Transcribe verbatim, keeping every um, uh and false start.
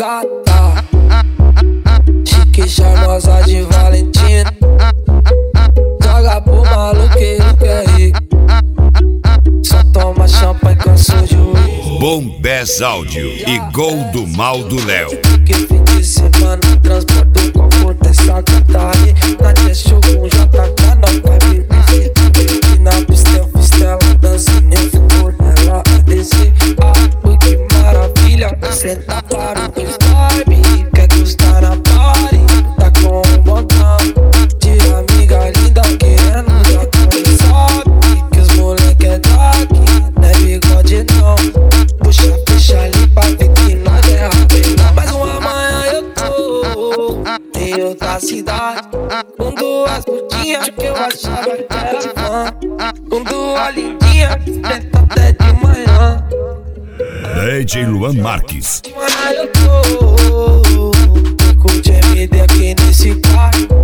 gata, chique charmosa de Valentina. Joga pro maluqueiro que é rico, só toma champanhe cansou de uísque. Bombés Áudio e Gol do Mal do Léo. Que fim de semana transporta o copo dessa gata aí. Na tia show com J K, não vai beber. E na pista eu fiz tela, dançando eu fico nela a descer. Ah, que maravilha, senta para o vibe. Quer gostar na party, tá com um montão de amiga linda querendo dar com sobe. Que os moleque é daqui, não é bigode não. Puxa, fecha ali pra ver que nós é rapelão. Mas uma manhã eu tô em outra cidade, com duas putinhas que eu achava que era fã, com duas lindinhas, tenta até de manhã. D J Luan Marques. Manhã eu tô, tô com o J M D aqui nesse quarto.